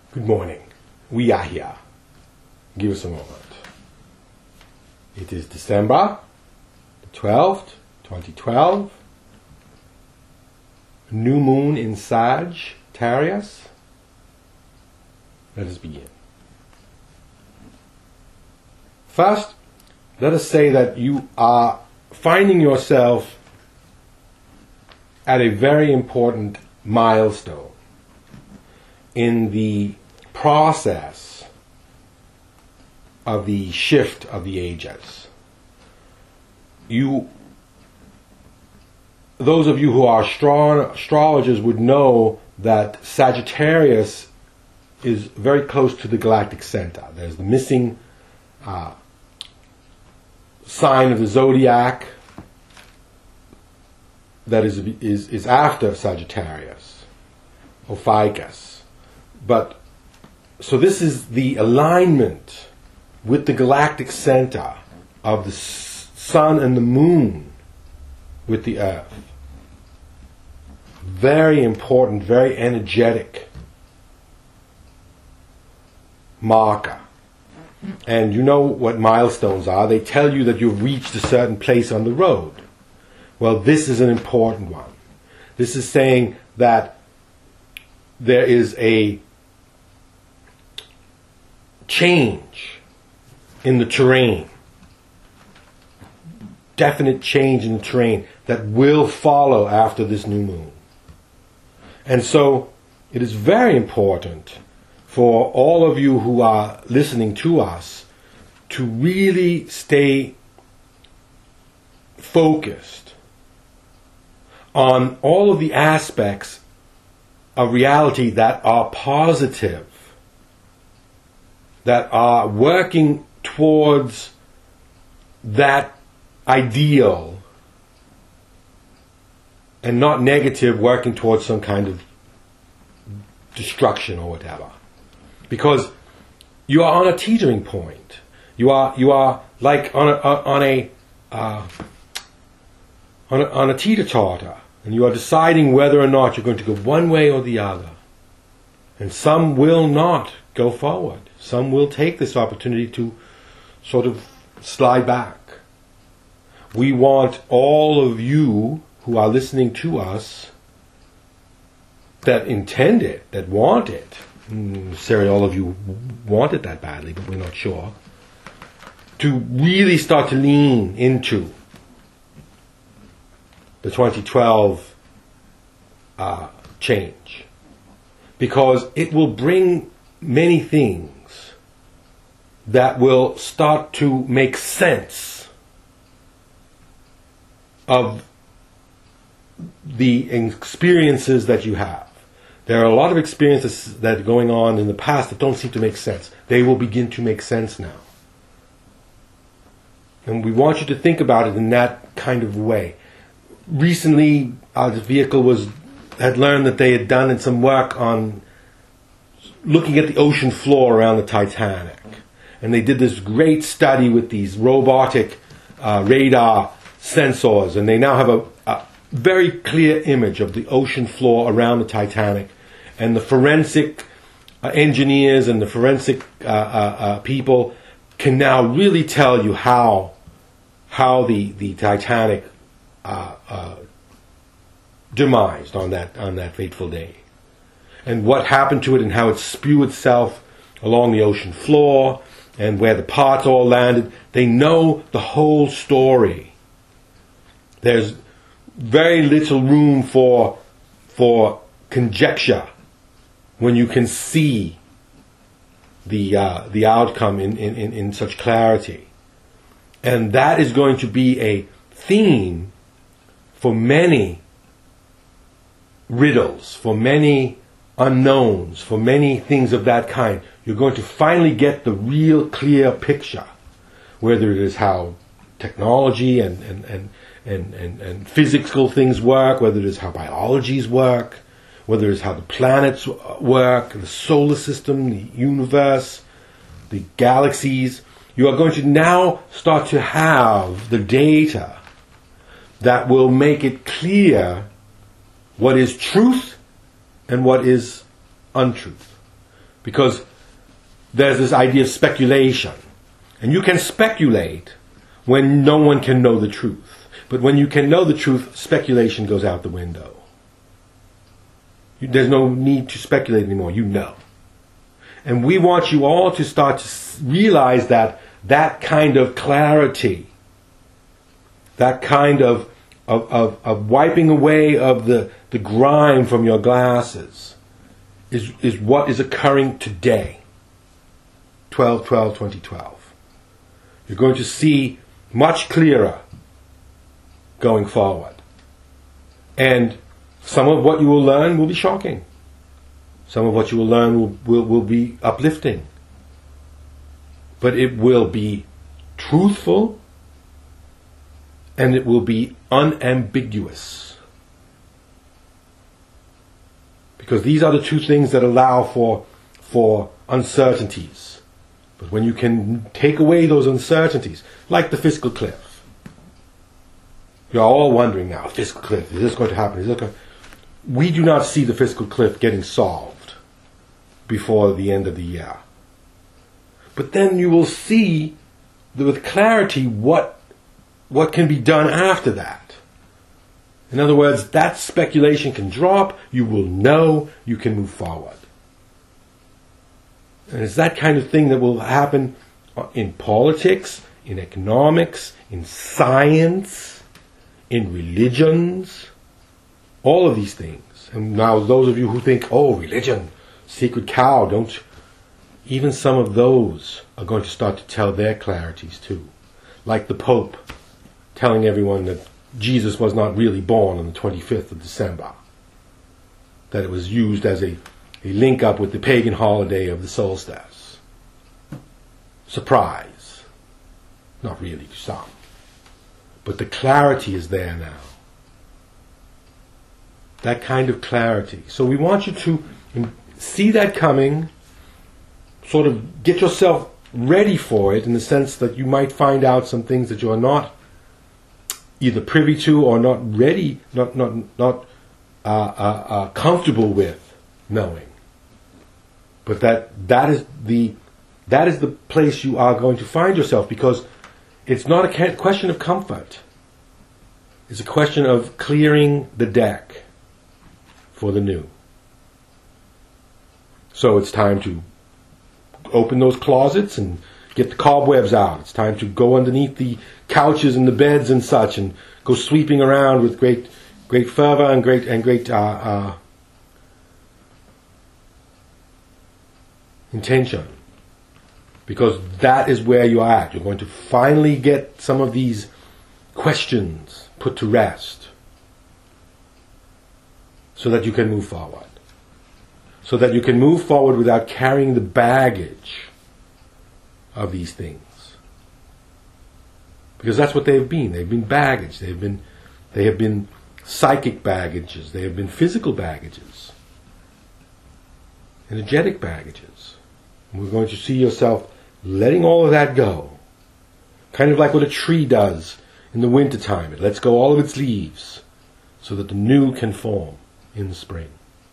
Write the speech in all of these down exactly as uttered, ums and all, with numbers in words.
Good morning. We are here. Give us a moment. It is December the twelfth, twenty twelve. New moon in Sagittarius. Let us begin. First, let us say that you are finding yourself at a very important milestone in the process of the shift of the ages. You, those of you who are astro- astrologers would know that Sagittarius is very close to the galactic center. There's the missing uh, sign of the zodiac that is, is, is after Sagittarius, Ophiuchus. But so this is the alignment with the galactic center of the sun and the moon with the earth. Very important, very energetic marker. And you know what milestones are. They tell you that you've reached a certain place on the road. Well, this is an important one. This is saying that there is a change in the terrain, definite change in the terrain that will follow after this new moon. And so it is very important for all of you who are listening to us to really stay focused on all of the aspects of reality that are positive, that are working towards that ideal, and not negative, working towards some kind of destruction or whatever. Because you are on a teetering point. You are you are like on a on a uh, on a, on a teeter-totter, and you are deciding whether or not you're going to go one way or the other. And some will not go forward. Some will take this opportunity to sort of slide back. We want all of you who are listening to us that intend it, that want it. Necessarily all of you want it that badly, but we're not sure. To really start to lean into the twenty twelve uh, change. Because it will bring many things that will start to make sense of the experiences that you have. There are a lot of experiences that are going on in the past that don't seem to make sense. They will begin to make sense now. And we want you to think about it in that kind of way. Recently, our vehicle was had learned that they had done some work on looking at the ocean floor around the Titanic. And they did this great study with these robotic uh, radar sensors. And they now have a, a very clear image of the ocean floor around the Titanic. And the forensic uh, engineers and the forensic uh, uh, uh, people can now really tell you how how the, the Titanic uh, uh, demised on that on that fateful day. And what happened to it and how it spewed itself along the ocean floor and where the parts all landed. They know the whole story. There's very little room for for conjecture when you can see the uh, the outcome in, in, in such clarity. And that is going to be a theme for many riddles, for many unknowns, for many things of that kind. You're going to finally get the real clear picture, whether it is how technology and, and, and, and, and, and physical things work, whether it is how biologies work, whether it is how the planets work, the solar system, the universe, the galaxies. You are going to now start to have the data that will make it clear what is truth and what is untruth. Because there's this idea of speculation. And you can speculate when no one can know the truth. But when you can know the truth, speculation goes out the window. You, there's no need to speculate anymore. You know. And we want you all to start to realize that that kind of clarity, that kind of, of, of, of wiping away of the, the grime from your glasses is, is what is occurring today. twelve twelve twenty twelve. You're going to see much clearer going forward. And some of what you will learn will be shocking. Some of what you will learn will, will, will be uplifting. But it will be truthful and it will be unambiguous. Because these are the two things that allow for, for uncertainties. But when you can take away those uncertainties, like the fiscal cliff, you're all wondering now, fiscal cliff, is this going to happen? Is this going to... We do not see the fiscal cliff getting solved before the end of the year. But then you will see with clarity what, what can be done after that. In other words, that speculation can drop, you will know, you can move forward. And it's that kind of thing that will happen in politics, in economics, in science, in religions, all of these things. And now those of you who think, oh, religion, sacred cow, don't... Even some of those are going to start to tell their clarities too. Like the Pope telling everyone that Jesus was not really born on the twenty-fifth of December. That it was used as a, a link up with the pagan holiday of the solstice. Surprise. Not really to some. But the clarity is there now. That kind of clarity. So we want you to see that coming, sort of get yourself ready for it in the sense that you might find out some things that you are not either privy to or not ready, not not not uh, uh, uh, comfortable with knowing. But that that is the that is the place you are going to find yourself, because it's not a question of comfort. It's a question of clearing the deck for the new. So it's time to open those closets and get the cobwebs out. It's time to go underneath the couches and the beds and such and go sweeping around with great, great fervor and great and great uh, uh, intention. Because that is where you are at. You're going to finally get some of these questions put to rest so that you can move forward. So that you can move forward without carrying the baggage of these things. Because that's what they've been. They've been baggage. They've been, they have been psychic baggages. They have been physical baggages. Energetic baggages. And we're going to see yourself letting all of that go. Kind of like what a tree does in the wintertime. It lets go all of its leaves so that the new can form in the spring.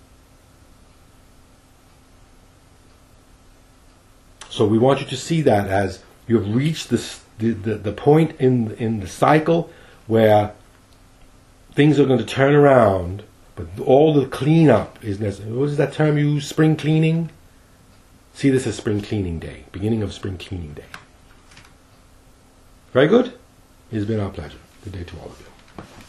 So we want you to see that as you have reached this, the, the, the point in, in the cycle where things are going to turn around, but all the cleanup is necessary. What is that term you use? Spring cleaning? See this as spring cleaning day, beginning of spring cleaning day. Very good? It has been our pleasure. Good day to all of you.